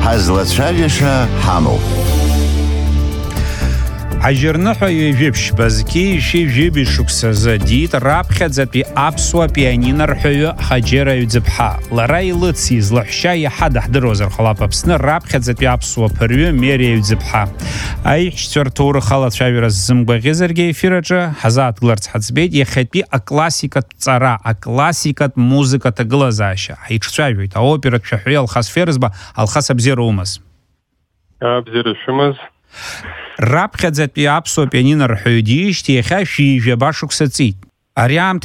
Hazlatshavesha Hamo. Ажьерныхьо ежьепщ базки шивжиби шуксазадит рапхьадзапи апсуа пианинор хьою хаджера юдзепха. Лара илыци злахща яхада хдырозер халапапсны рапхьадзапи апсуа пырю мерия юдзепха. Ай четвертура халат шавира зымбагезерге эфираджа хазат гларц хацбейт ехэтпи а классикат цара, а классикат музыката глазаща. Ай чшавит, а опера чхуй алхасферзба алхас абзерумас. Абзерушумас. Рапхьадзапи апсуа пианинор хьюдишти ехаши жебашук сацит. Ариам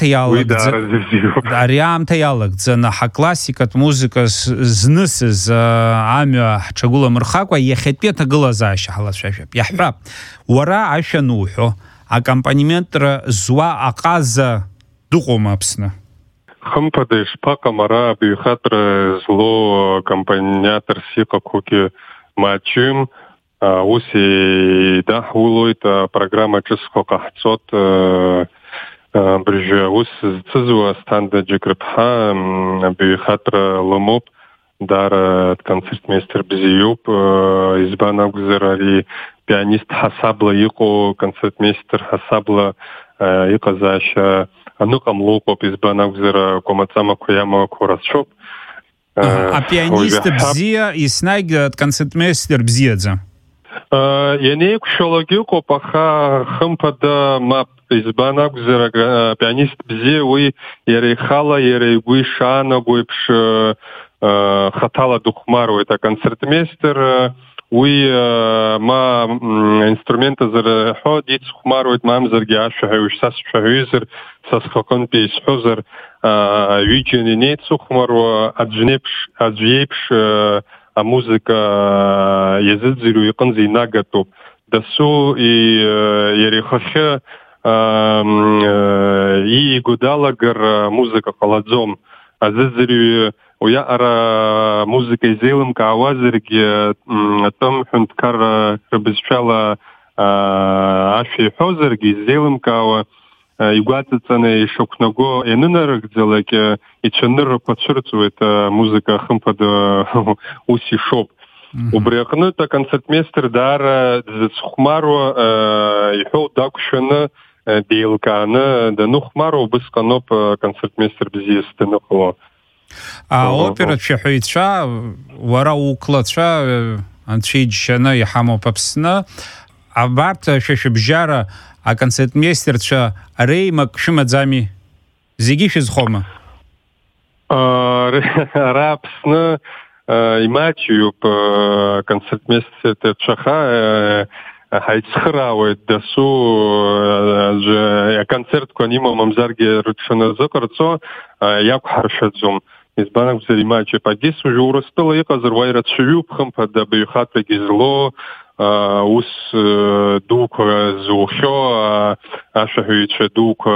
таялык на классикат музыка знысыз амя чагула мырхаква ехетпета глазаща халашашап. Яхрап. Уара ашанухо аккомпанементра зуа аказа духомапсна. Хампадеш пакамара бихатра зло аккомпаниатор сика куки мачим. Уси да улойта программа чиско кахцот брже ус цзуа станда джекрепха бихатра ломоп дар концертмейстер бзиюб избана гузерали пианист хасабла ико концертмейстер хасабла ико заша анукам локоп избана гузера комацама кояма корасшоп. А пианист бзия и снайг концертмейстер бзиедзе. Яне кушологико паха хампада мап избана гузера пианист бзе уи ерехала ерегуишана гуипш хатала духмару это концертмейстер уи ма инструмента зер ходит хмару это мам зергяша хевшсас шахюзер сасхакон пис хузер вичени нет сухмару аджнепш а музыка езидзиру якынзи нагатоп. Дасу и ерехахе и гудалагар музыка халадзом. А зидзиру уя ара музыка изелым каавазерге там хунткар рыбызчала аши хозерге изелым каава игуатыцаны шокного энынарык делаке и чаныр подчерцует музыка хымпада уси шоп. Убрехны та концертмейстер дара зцхмару ихо дакшына дейлканы да нухмару бысканоп концертмейстер бзиестенохло. А опера чехуитша вара уклатша анчиджана яхамо папсна а барта шешбжара а концертмейстерча реймак шимадзами зигишиз хома. Рапсна имачию по концертмейстер чаха хайцхраует дасу же концерт конима мамзарге ручшана закарцо як харшадзум. Избанак взаимачи падис уже урастала яка зарвайрат швюбхам под бюхатвеги зло ус дук зухё ашахуиче дук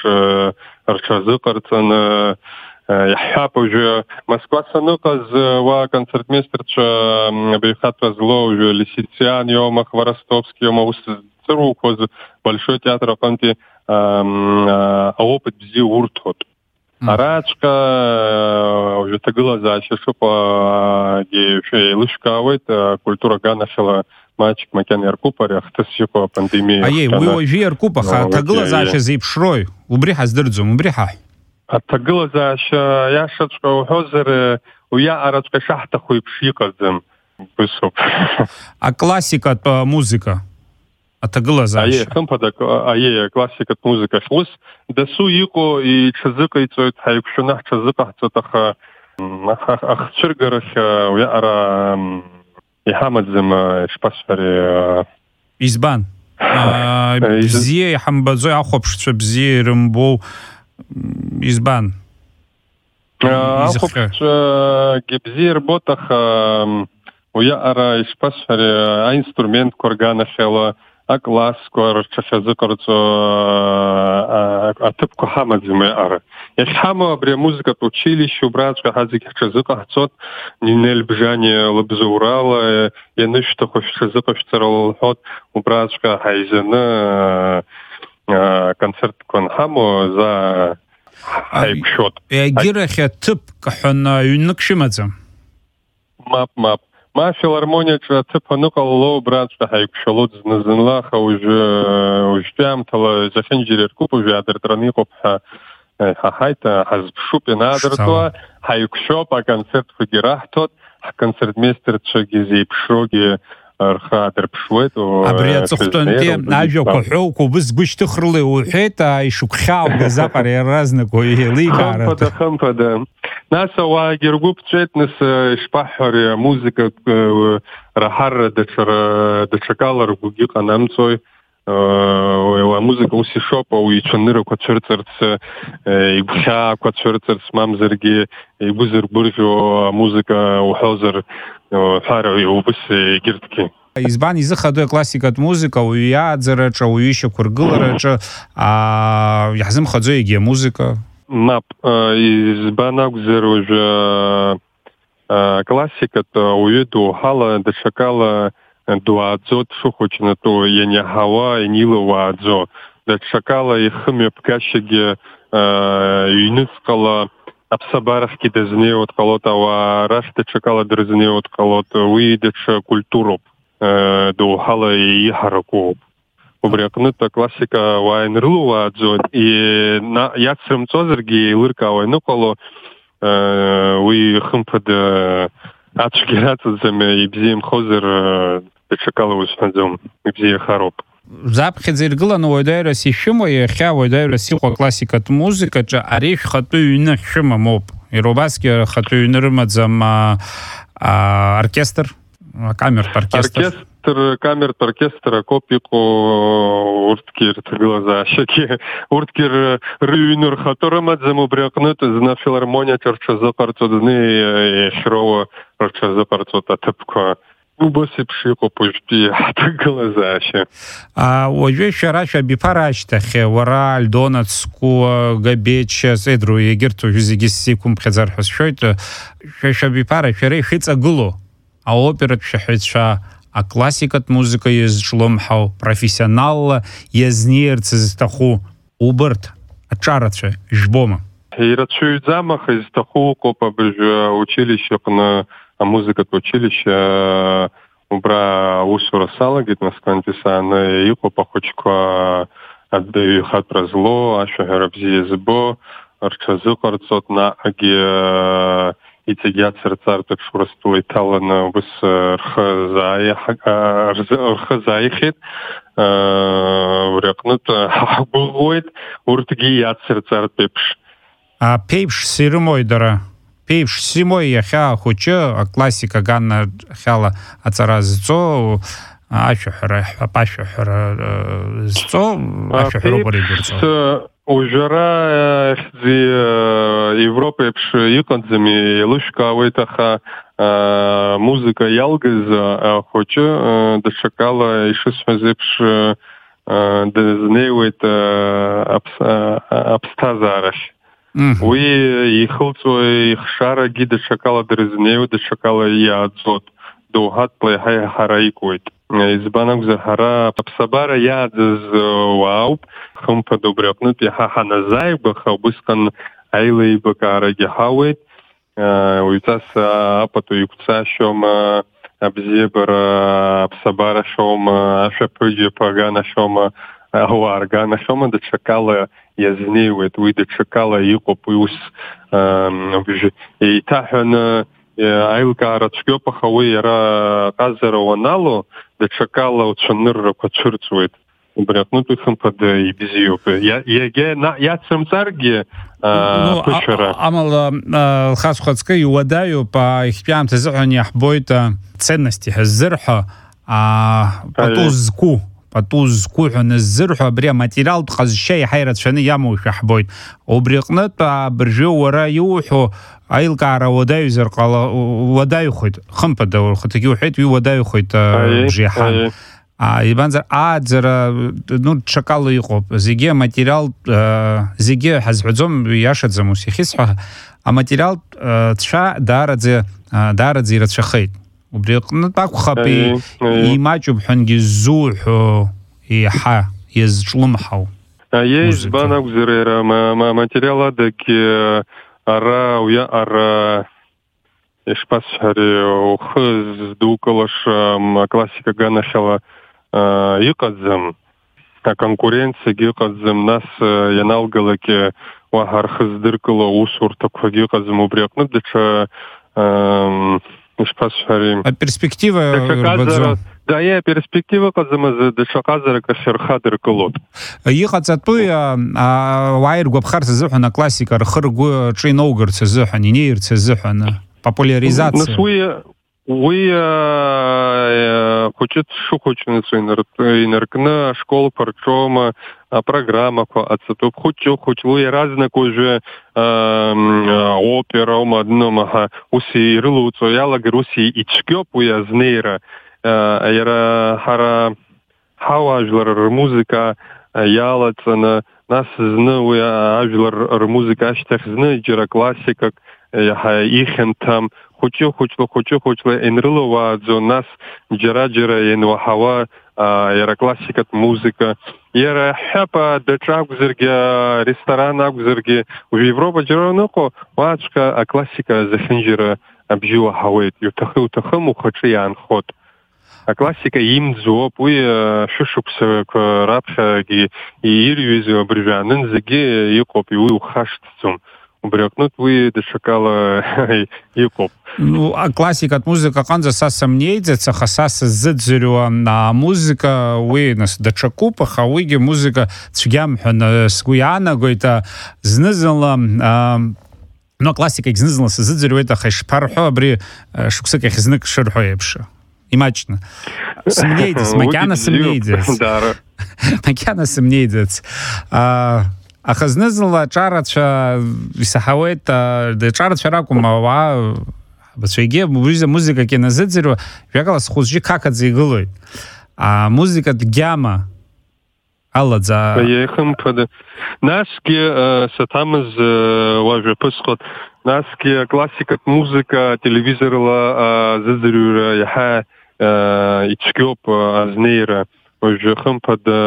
арчазыкарцан яхап уже Москва сануказ ва концертмейстерча бюхатва зло уже Лисицян йома Хворостовский йома ус цирукоз Большой театр апанти опыт бзи уртот. Арачка уже тагыла зача шопа гейшей лышкавит культура ганашала мальчик макян яркупарях тасипа пандемия. А ей вы ожи яркупаха тагыла зача зипшрой убриха сдырдзум убриха. А тагыла зача яшачка хозер уя арачка шахта хуй пшиказдым бысоп. А классика по музыка. Это глаза. А хампада, классика музыка шлус. Дасу ико и чазыка и цоит хайкшунах чазыка цотаха ахчыргарах уяра ихамадзым шпасфари. Избан. Бzie хамбазой ахопшче бzie рымбол избан. Ахопшче гибzie работах уяра шпасфари инструмент коргана шела. А класс кор чашазыкорцо атыпко хамадзиме ара. Яхама бре музыка училище братска хазик чашазыка цот нинель бжане лабзурала янышто хош чашазыка штарал хот у братска хайзена концерт кон хамо за хайпшот. Гирахя тып кахана юнныкшимадзам. Мап ما филармония цепа ныкалло братска хайкшалот зназынлаха уже тямтала захенжирер купу вядер траны копха хайта хазбшупе надертва хайкшоп а концерт фигерахтот концертмейстер чагизи пшроги архадер пшвето абрия цохтонте нажо кохоку бис гуштхрли ухета ишукхау газапаре разнако иликара хампада наса ва гергуп цветнес шпахар музыка рахар дечакалар гуги канамцой музыка усишопа и чоннера концертерс и бха концертерс мамзерги и бузербуржо музыка ухозер фара и убыс гиртки избан изхадо классикат музыка уядзерача уище кургыларача язым хадзоиге музыка мап избанагзер уже классикат уеду хала дешакала дуадзот шухочна то яня хава и нила вадзо дешакала и хме пкашиге юнискала абсабарахки дезне от колота ва раште чакала дезне от колота уидеч культуру до хала и хараку обрякнута классика вайнрлу вадзо и на яцрым цозерги лырка вайну коло уи хмпад ачгератземе и бзим хозер чакала усфанзом и бзия хароп запхедзиргла но ойдайра сишимо и хя ойдайра сихо классикат музыка ча ариш хату юна шима моп и робаски хату юнырмадзам оркестр оркестр камер-оркестр копику урткир глаза щеки урткир рюнер хаторамадзам обрякнут зна филармония чарчаза парцодны шрова чарчаза парцота тепка убоси пшико пушти так глаза ще оже шараша бипарачтахе вараль донацку габеча седру егерту юзигисикум презархас шойто шабипара шерей хица гуло а опера шахитша а классикат музыка есть шломхау профессионал езнерц застаху уберт ачаратше жбома и рачуют замах из таху копа бежа училище на музыка училище убра усура сала гит на скантисан и копа хочка отдаю хат разло а что гарабзи збо арчазу карцот на аги итегят серцар так шурастулы талана бус рхазаихит врякнут булгойт уртги ят серцар пепш а пепш сирмой дара пепш симой яха хоча классика ганна хала ацаразцо ашхара апашхара зцо ашхара борибурцо ужара зи Европе пш иконзами лушка вайтаха музыка ялгыз хоча дешакала ишусмазепш дезневит абстазараш уи ихылцо ихшара гиде шакала дезнев дешакала ядзот дохат плей хараикуит избанак захара абсабара ядз вау хумпа добрякнут яха ханазай баха бускан айлей бакара гехауит уитас апату юкца шом абзебар абсабара шом ашапыджи пагана шом ауаргана шом да чакала язневит уи да чакала юкопус и тахан айлкара чгёпаха уи яра казара ваналу да чакала учаныр кочурцуит брякнут ихым под ибзиоп я царги пучера амал хасхацкай уадаю по ихпям тзани ахбойта ценности зерха потузку нзерха бре материал тхазшай хайрат шани яму шахбойт обрякнут бржу вара юху айлкара уадаю зеркала уадаю хойт хымпада хатаки ухайт уадаю хойт жихан ибанзар адзера ну чакало иқоп зиге материал зиге хазбзом яшадзам усихисха а материал тша дарадзе рацхайт убрекну так хапи и мачуб ханги зуху и ха езшлумхау есть банак зерера материала дак ара уя ара ишпасҳари ухы здукалаш классика ганахьала иҟаӡам аконкуренциагьы иҟаӡам нас ианалгалак уаҳа рхы здыркыло усурҭақәагьы иҟаӡам убри аҟнытә даҽа ишпасҳәари аперспектива рбаӡом да, перспектива ҟаӡамыз даҽаҟазарак ахь рхы адыркылоит. Иҟаҵатәи ауаа иргәаԥхарц азыҳәан аклассика рхы ргәы аҿы иноугарц азыҳәан, инеирц азыҳәан популяризациа. Уи хәыҷык шыхәыҷныз инаркны ашколқәа рҿоума апрограммақәа ҟаҵатәуп хәыҷ-хәыҷла иаразнак уажәы опера аума днымаҳа ус ирылуҵо иалагар ус ицәгьоуп уи азнеира иара ҳара ҳауаажәлар рмузика иалаҵаны нас зны уи ажәлар рмузика ашьҭахь зны џьара классикак иаҳа ихьанҭам хәыҷы-хәыҷла инрылауааӡо нас џьара-џьара иануаҳауа иара классикатә музика иара ҳәап даҽа акәзаргьы ресторан акәзаргьы уажәы Европа џьара аныҟоу уаҵәҟьа аклассика зехьынџьара абжьы уаҳауеит иуҭахым ухаҿы иаанхоит. Аклассика имӡоуп уи шәышықәсақәа раԥхьагьы ирҩыз абыржәаанын зегьы иҟоуп уи ухашҭӡом. Убри аҟнытә уи даҽакала иҟоуп. Аклассикатә музыка аҟынӡа са сымнеиӡац, аха са сыззыӡырҩуа амузыка уи нас даҽакуп, аха уигьы музыка цәгьам ҳәа сгәы иаанагоит. Зны-зынла аклассикагь зны-зынла сыззыӡырҩуеит, аха ишԥарҳәо абри шықәсык ахь знык шырҳәо еиԥш. Имаҷны. Сымнеиӡац, макьана сымнеиӡац. Макьана сымнеиӡац. Аха зны-зынла аҿарацәа исаҳауеит, аҿарацәа ракәым ауаа абацәагьы музикак ианазыӡырҩуа жәакала схәыҷы қақаӡа игылоит. Амузикатә гьама алаӡа. Иеихымԥада. Насгьы саҭамыз уажәы аԥысҟот, насгьы аклассикатә музыка телевизорла азыӡырҩра иаҳа ицәгьоуп азнеира. Уажәы хымԥада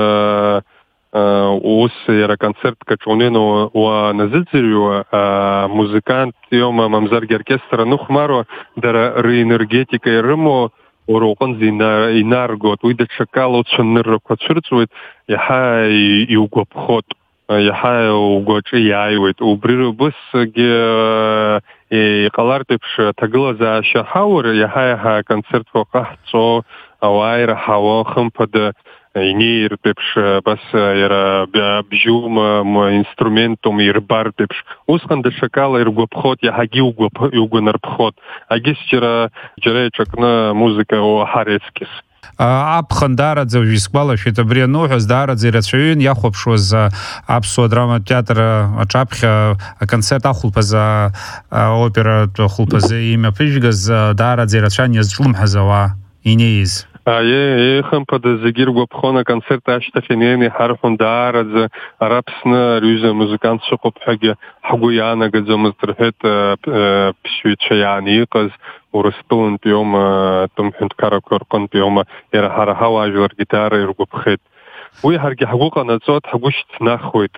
ус иара концертк аҿы уаназыӡырҩуа амузыкант иоума мамзаргьы оркестр аныхәмаруа дара ренергетика ирымоу уара уҟынӡа инаргоит. Уи даҽакала уцәаныррақәа цәырҵуеит, иаҳа иугәаԥхоит, иаҳа угәаҿы иааиуеит. Убри рыбысгьы иҟалартә еиԥш аҭагылазаашьа ҳаур иаҳа-иаҳа аконцертқәа ҟаҳҵо ауаа ираҳауа хымԥада инеиртә еиԥш бас иара бжьума инструментум ирбартә еиԥш усҟан даҽакала иргәаԥхоит, иаҳагьы иугәанарԥхоит. Агьыс џьара иаҿакны музыка уаҳар ецкьыс. Аԥхын даараӡа уажәы исгәалашәеит абри ануҳәаз даараӡа ирацәаҩын иахәаԥшуаз аԥсуа драматә театр аҿаԥхьа аконцерт ахәылԥаз аоператә хәылԥазы имҩаԥыжәгаз даараӡа ирацәан иазҿлымҳаз ауаа инеиз. Хымԥада зегьы иргәаԥхон аконцерт ашьҭахь инеины иҳарҳәон даараӡа ара Аԥсны рҩыза музыкант шыҟоуп ҳәагьы ҳгәы иаанагаӡомызт рҳәеит ԥсшьаҩцәа иааны иҟаз Урыстәылантәи аума атәымҳәынҭқарақәа рҟынтәи аума иара ҳара ҳауаажәларгьы даара иргәаԥхеит. Уи ҳаргьы ҳгәы ҟанаҵоит, ҳгәы шьҭнахуеит.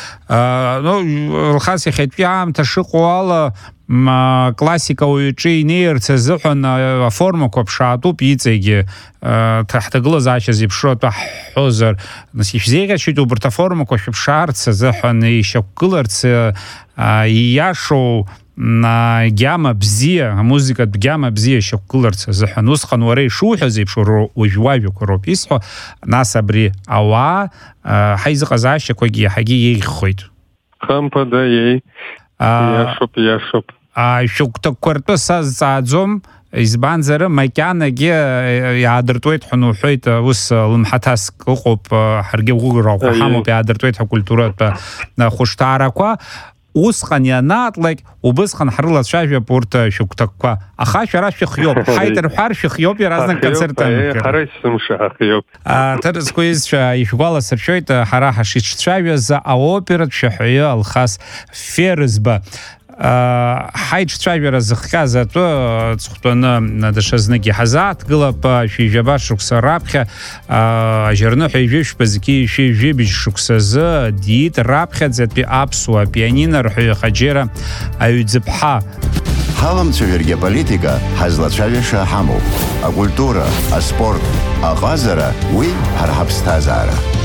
Лхас иахьатәи аамҭа шыҟоу ала классика уаҩаҿы инеирц азыҳәан аформақәа ԥшаатәуп иҵегьы ҳҭагылазаашьа зеиԥшроу атәы ҳҳәозар, нас ишәзеиӷьашьоит убарҭ аформақәа шәыԥшаарц азыҳәан ишьақәгыларц ииашоу гьама бзиа, амузикатә гьама бзиа шьақәгыларц азыҳәан. Усҟан уара ишуҳәоз еиԥш уажә уажәақәа роуп исҳәо, нас абри ауаа ҳаизыҟазаашьақәагьы иаҳагьы еиӷьхоит. Хымԥада иашоуп. Шәыгәҭакқәа ртәы сазҵааӡом, избанзар макьанагьы иаадыртуеит ҳәа уҳәоит, ус лымҳаҭаск ыҟоуп, ҳаргьы гәыӷрақәа ҳамоуп, иаадыртуеит ҳакультуратә хәышҭаарақәа. Усҟан ианаатлак убысҟан ҳрылацәажәап урҭ шәыгәҭакқәа. Аха шәара шәыхиоуп, ҳаит рҳәар шәыхиоуп иаразнак концертамкыр. Ҳара исымша ҳахиоуп. Ҭырқәа изцәа ишәгәаласыршәоит ҳара ҳашицәцәажәаз аоператә шәаҳәаҩы Алхас Ферызба. Ҳаиҿцәажәара зыхҟьаз атәы ҵыхәтәаны даҽазнык иҳазааҭгылап шәижәаба шықәса раԥхьа ажьарныҳәа ижәышәпа зқьи шәижәыбжь шықәсазы диит раԥхьаӡатәи аԥсуа пианинорҳәаҩы Хаџьера Аҩӡыԥҳа. ҳаламцәажәаргьы аполитика ҳазлацәажәаша ҳамоуп. Акультура, аспорт, аҟазара, уи ҳара ҳаԥсҭазаара.